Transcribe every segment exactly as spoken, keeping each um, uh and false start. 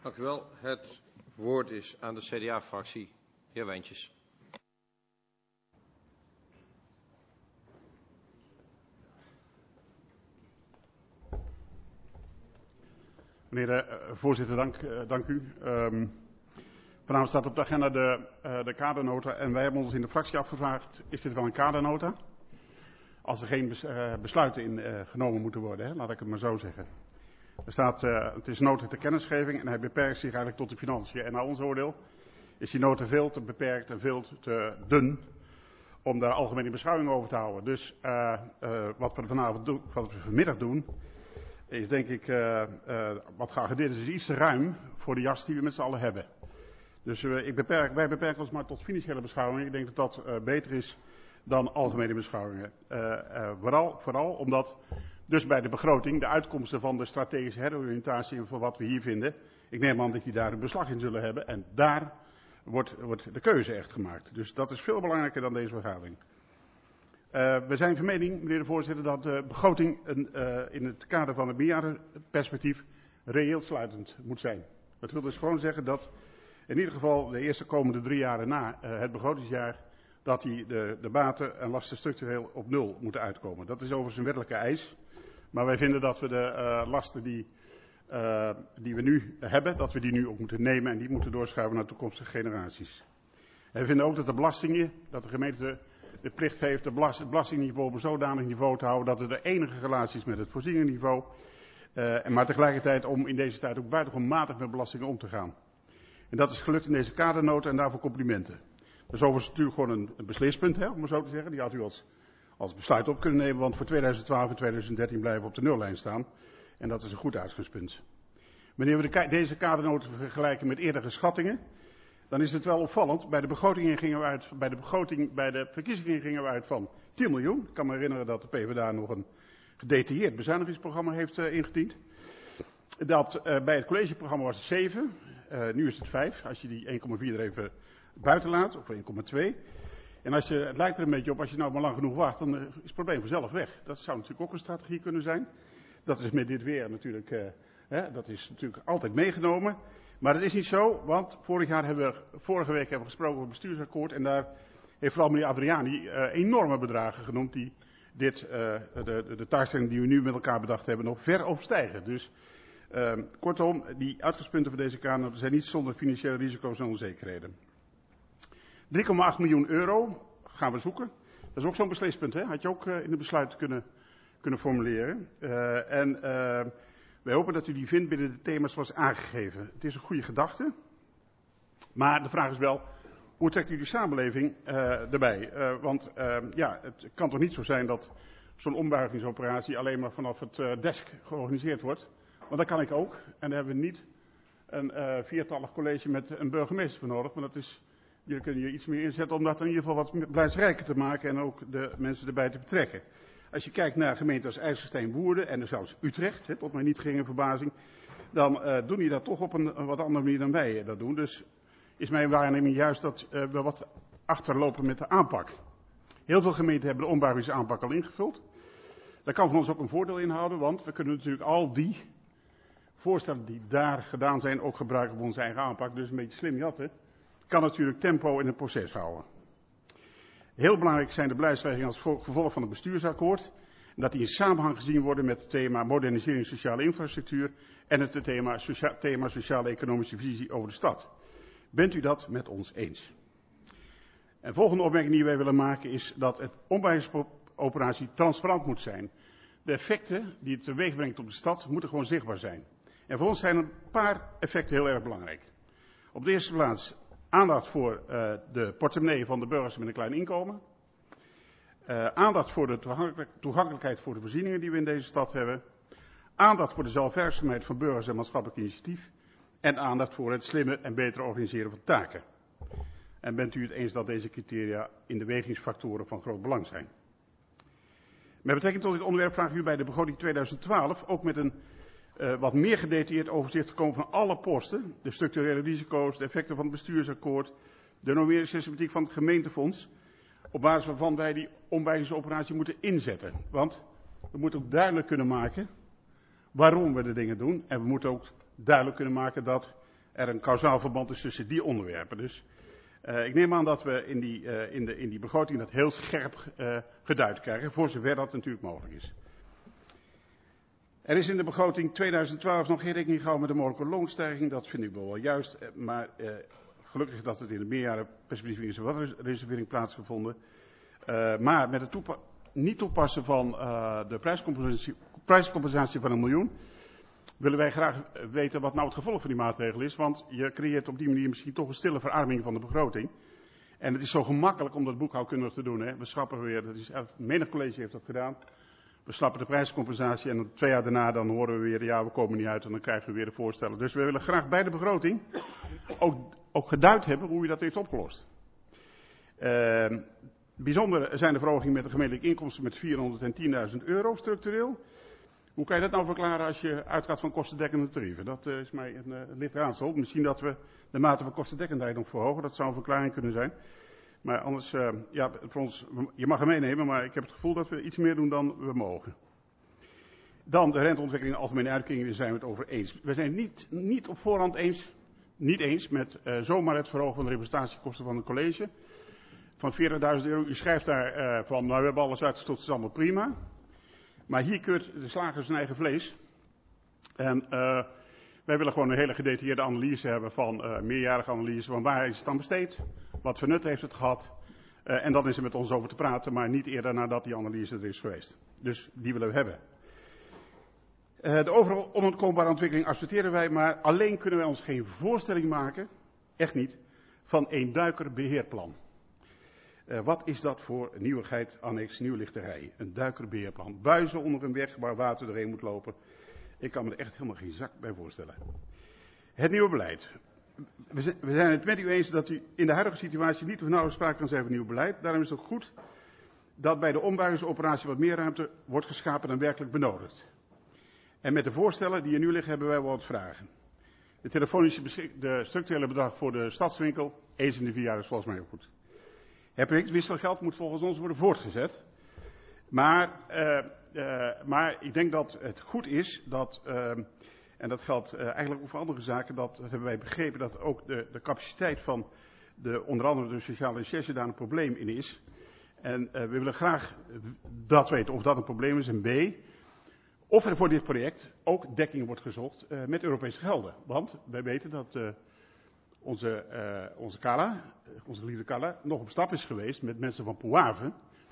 Dank u wel. Het woord is aan de C D A-fractie. Heer Wijntjes. Meneer de uh, voorzitter, dank, uh, dank u. Um, vanavond staat op de agenda de, uh, de kadernota en wij hebben ons in de fractie afgevraagd, is dit wel een kadernota? Als er geen bes, uh, besluiten in uh, genomen moeten worden, hè? Laat ik het maar zo zeggen. Er staat, uh, het is nota ter kennisgeving en hij beperkt zich eigenlijk tot de financiën. En naar ons oordeel is die nota veel te beperkt en veel te dun om daar algemene beschouwing over te houden. Dus uh, uh, wat we vanavond doen, wat we vanmiddag doen, is denk ik, uh, uh, wat geagendeerd is, is iets te ruim voor de jas die we met z'n allen hebben. Dus uh, ik beperk, wij beperken ons maar tot financiële beschouwingen. Ik denk dat dat uh, beter is dan algemene beschouwingen. Uh, uh, vooral, vooral omdat dus bij de begroting de uitkomsten van de strategische heroriëntatie en van wat we hier vinden, ik neem aan dat die daar een beslag in zullen hebben en daar wordt, wordt de keuze echt gemaakt. Dus dat is veel belangrijker dan deze vergadering. Uh, we zijn van mening, meneer de voorzitter, dat de begroting een, uh, in het kader van het meerjarenperspectief reëel sluitend moet zijn. Dat wil dus gewoon zeggen dat in ieder geval de eerste komende drie jaren na uh, het begrotingsjaar, dat die de, de baten en lasten structureel op nul moeten uitkomen. Dat is overigens een wettelijke eis. Maar wij vinden dat we de uh, lasten die, uh, die we nu hebben, dat we die nu ook moeten nemen en die moeten doorschuiven naar toekomstige generaties. En we vinden ook dat de belastingen, dat de gemeente de plicht heeft het belastingniveau op een zodanig niveau te houden dat er de enige relatie is met het voorzieningenniveau. Uh, maar tegelijkertijd om in deze tijd ook buitengewoon matig met belastingen om te gaan. En dat is gelukt in deze kadernota en daarvoor complimenten. Dat is overigens natuurlijk gewoon een, een beslispunt, hè, om het zo te zeggen. Die had u als, als besluit op kunnen nemen, want voor tweeduizend twaalf en tweeduizend dertien blijven we op de nullijn staan. En dat is een goed uitgangspunt. Wanneer we de, deze kadernota vergelijken met eerdere schattingen, dan is het wel opvallend. Bij de begrotingen gingen we uit, bij de begroting, bij de verkiezingen gingen we uit van tien miljoen. Ik kan me herinneren dat de PvdA nog een gedetailleerd bezuinigingsprogramma heeft uh, ingediend. Dat uh, bij het collegeprogramma was het zeven, uh, nu is het vijf, als je die één komma vier er even buiten laat, of één komma twee. En als je, het lijkt er een beetje op, als je nou maar lang genoeg wacht, dan uh, is het probleem vanzelf weg. Dat zou natuurlijk ook een strategie kunnen zijn. Dat is met dit weer natuurlijk, uh, hè, dat is natuurlijk altijd meegenomen. Maar dat is niet zo, want vorig jaar hebben we, vorige week hebben we gesproken over het bestuursakkoord en daar heeft vooral meneer Adriani uh, enorme bedragen genoemd die dit, uh, de, de, de taakstelling die we nu met elkaar bedacht hebben, nog ver overstijgen. Dus uh, kortom, die uitgangspunten van deze Kamer zijn niet zonder financiële risico's en onzekerheden. drie komma acht miljoen euro gaan we zoeken. Dat is ook zo'n beslispunt, hè? Had je ook uh, in de besluiten kunnen, kunnen formuleren. Uh, en uh, wij hopen dat u die vindt binnen de thema's zoals aangegeven. Het is een goede gedachte. Maar de vraag is wel, hoe trekt u de samenleving uh, erbij? Uh, want uh, ja, het kan toch niet zo zijn dat zo'n ombuigingsoperatie alleen maar vanaf het uh, desk georganiseerd wordt. Want dat kan ik ook. En daar hebben we niet een uh, viertallig college met een burgemeester voor nodig. Maar dat is, je kun je iets meer inzetten om dat in ieder geval wat beleidsrijker te maken en ook de mensen erbij te betrekken. Als je kijkt naar gemeenten als IJsselstein, Woerden en zelfs Utrecht, hè, tot mijn niet geringe verbazing, dan uh, doen die dat toch op een, een wat andere manier dan wij dat doen. Dus is mijn waarneming juist dat uh, we wat achterlopen met de aanpak. Heel veel gemeenten hebben de ombuigingsaanpak al ingevuld. Dat kan van ons ook een voordeel inhouden, want we kunnen natuurlijk al die voorstellen die daar gedaan zijn ook gebruiken voor onze eigen aanpak. Dus een beetje slim jatten. Kan natuurlijk tempo in het proces houden. Heel belangrijk zijn de beleidswijzigingen als gevolg van het bestuursakkoord. En dat die in samenhang gezien worden met het thema modernisering sociale infrastructuur en het thema, socia- thema sociale-economische visie over de stad. Bent u dat met ons eens? En volgende opmerking die wij willen maken is dat het ombuigingsoperatie transparant moet zijn. De effecten die het teweeg brengt op de stad moeten gewoon zichtbaar zijn. En voor ons zijn een paar effecten heel erg belangrijk. Op de eerste plaats aandacht voor uh, de portemonnee van de burgers met een klein inkomen. Uh, aandacht voor de toegankelijk, toegankelijkheid voor de voorzieningen die we in deze stad hebben. Aandacht voor de zelfwerkzaamheid van burgers en maatschappelijk initiatief. En aandacht voor het slimme en betere organiseren van taken. En bent u het eens dat deze criteria in de wegingsfactoren van groot belang zijn? Met betrekking tot dit onderwerp vraag ik u bij de begroting tweeduizend twaalf ook met een uh, wat meer gedetailleerd overzicht te komen van alle posten. De structurele risico's, de effecten van het bestuursakkoord, de normeringssystematiek van het gemeentefonds. Op basis waarvan wij die ombuigingsoperatie moeten inzetten. Want we moeten ook duidelijk kunnen maken waarom we de dingen doen. En we moeten ook duidelijk kunnen maken dat er een kausaal verband is tussen die onderwerpen. Dus uh, ik neem aan dat we in die, uh, in de, in die begroting dat heel scherp uh, geduid krijgen, voor zover dat natuurlijk mogelijk is. Er is in de begroting tweeduizend twaalf nog geen rekening gehouden met de mogelijke loonstijging. Dat vind ik wel, wel juist, maar uh, gelukkig dat het in de meerjarenperspectief is er wat reservering plaatsgevonden. Uh, maar met het toepa- niet toepassen van uh, de prijscompensatie, prijscompensatie van een miljoen, willen wij graag weten wat nou het gevolg van die maatregel is. Want je creëert op die manier misschien toch een stille verarming van de begroting. En het is zo gemakkelijk om dat boekhoudkundig te doen. Hè. We schrappen weer, dat is, menig college heeft dat gedaan. We slappen de prijscompensatie en dan twee jaar daarna dan horen we weer, ja we komen niet uit en dan krijgen we weer de voorstellen. Dus we willen graag bij de begroting ook, ook geduid hebben hoe je dat heeft opgelost. Uh, bijzonder zijn de verhogingen met de gemeentelijke inkomsten met vierhonderdtienduizend euro structureel. Hoe kan je dat nou verklaren als je uitgaat van kostendekkende tarieven? Dat uh, is mij een, uh, een licht raadsel. Misschien dat we de mate van kostendekkendheid nog verhogen. Dat zou een verklaring kunnen zijn. Maar anders, uh, ja, voor ons, je mag hem meenemen, maar ik heb het gevoel dat we iets meer doen dan we mogen. Dan de renteontwikkeling en algemene uitkeringen, daar zijn we het over eens. We zijn niet, niet op voorhand eens, niet eens met uh, zomaar het verhogen van de representatiekosten van het college. Van veertigduizend euro. U schrijft daar uh, van, nou we hebben alles uitgestort, het is allemaal prima. Maar hier keurt de slager zijn eigen vlees. En uh, wij willen gewoon een hele gedetailleerde analyse hebben van, uh, meerjarige analyse van waar is het aan besteed, wat voor nut heeft het gehad. Uh, en dan is er met ons over te praten, maar niet eerder nadat die analyse er is geweest. Dus die willen we hebben. Uh, de overal onontkombare ontwikkeling accepteren wij, maar alleen kunnen wij ons geen voorstelling maken, echt niet, van een duikerbeheerplan. Uh, wat is dat voor nieuwigheid, annex, nieuwlichterij? Een duikerbeheerplan. Buizen onder een weg waar water doorheen moet lopen. Ik kan me er echt helemaal geen zak bij voorstellen. Het nieuwe beleid. We zijn, we zijn het met u eens dat u in de huidige situatie niet of nauwelijks sprake kan zijn van nieuw beleid. Daarom is het ook goed dat bij de ombuigingsoperatie wat meer ruimte wordt geschapen dan werkelijk benodigd. En met de voorstellen die er nu liggen hebben wij wel wat vragen. De telefonische beschik- de structurele bedrag voor de stadswinkel, eens in de vier jaar is volgens mij ook goed. Het projectwisselgeld moet volgens ons worden voortgezet. Maar, uh, uh, maar ik denk dat het goed is dat, uh, en dat geldt uh, eigenlijk ook voor andere zaken, dat, dat hebben wij begrepen dat ook de, de capaciteit van de, onder andere de sociale recherche daar een probleem in is. En uh, we willen graag dat weten of dat een probleem is. En B, of er voor dit project ook dekking wordt gezocht uh, met Europese gelden. Want wij weten dat uh, onze, uh, onze Kala, onze geliefde Kala, nog op stap is geweest met mensen van Pouave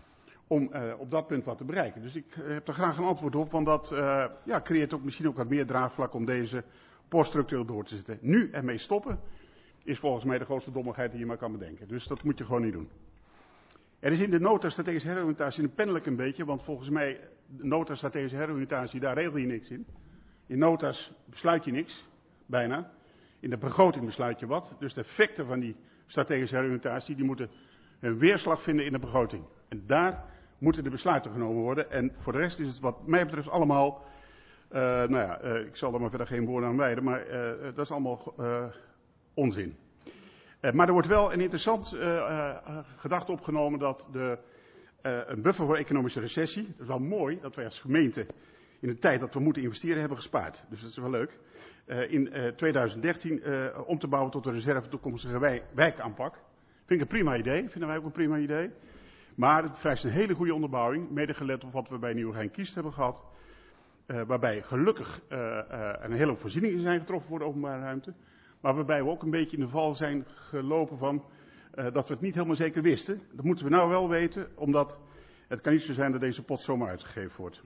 om uh, op dat punt wat te bereiken. Dus ik uh, heb daar graag een antwoord op, want dat uh, ja, creëert ook misschien ook wat meer draagvlak om deze post structureel door te zetten. Nu ermee stoppen is volgens mij de grootste dommigheid die je maar kan bedenken. Dus dat moet je gewoon niet doen. Er is in de nota strategische heroriëntatie een pennelijk een beetje, want volgens mij, de nota strategische heroriëntatie, daar regel je niks in. In nota's besluit je niks, bijna. In de begroting besluit je wat. Dus de effecten van die strategische heroriëntatie, die moeten een weerslag vinden in de begroting. En daar moeten de besluiten genomen worden. En voor de rest is het wat mij betreft allemaal, uh, nou ja, uh, ik zal er maar verder geen woorden aan wijden, maar uh, dat is allemaal uh, onzin. Uh, maar er wordt wel een interessant uh, uh, gedachte opgenomen dat de, uh, een buffer voor economische recessie, het is wel mooi dat wij als gemeente in de tijd dat we moeten investeren hebben gespaard. Dus dat is wel leuk. Uh, in uh, tweeduizend dertien uh, om te bouwen tot een reserve toekomstige wij, wijkaanpak. Vind ik een prima idee, vinden wij ook een prima idee. Maar het vereist een hele goede onderbouwing, mede gelet op wat we bij Nieuwegein-Kiest hebben gehad. Uh, waarbij gelukkig uh, uh, een hele hoop voorzieningen zijn getroffen voor de openbare ruimte. Maar waarbij we ook een beetje in de val zijn gelopen van uh, dat we het niet helemaal zeker wisten. Dat moeten we nou wel weten, omdat het kan niet zo zijn dat deze pot zomaar uitgegeven wordt.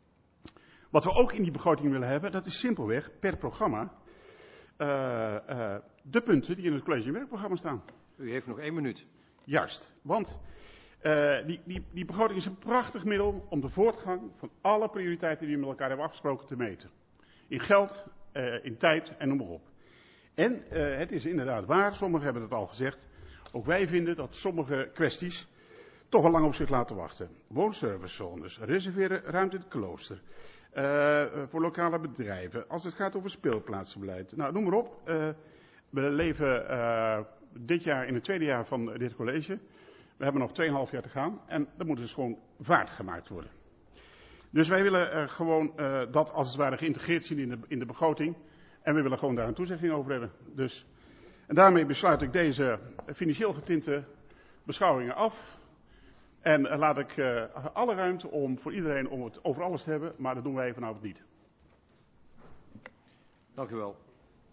Wat we ook in die begroting willen hebben, dat is simpelweg per programma uh, uh, de punten die in het college- en werkprogramma staan. U heeft nog één minuut. Juist, want uh, die, die, die begroting is een prachtig middel om de voortgang van alle prioriteiten die we met elkaar hebben afgesproken te meten. In geld, uh, in tijd en noem maar op. En uh, het is inderdaad waar, sommigen hebben het al gezegd, ook wij vinden dat sommige kwesties toch al lang op zich laten wachten. Woonservicezones, reserveren ruimte in het klooster, uh, voor lokale bedrijven, als het gaat over speelplaatsenbeleid. Nou, noem maar op. Uh, we leven uh, dit jaar in het tweede jaar van dit college. We hebben nog tweeënhalf jaar te gaan en dan moet dus gewoon vaart gemaakt worden. Dus wij willen uh, gewoon uh, dat als het ware geïntegreerd zien in de, in de begroting. En we willen gewoon daar een toezegging over hebben. Dus, en daarmee besluit ik deze financieel getinte beschouwingen af. En uh, laat ik uh, alle ruimte om voor iedereen om het over alles te hebben, maar dat doen wij vanavond niet. Dank u wel.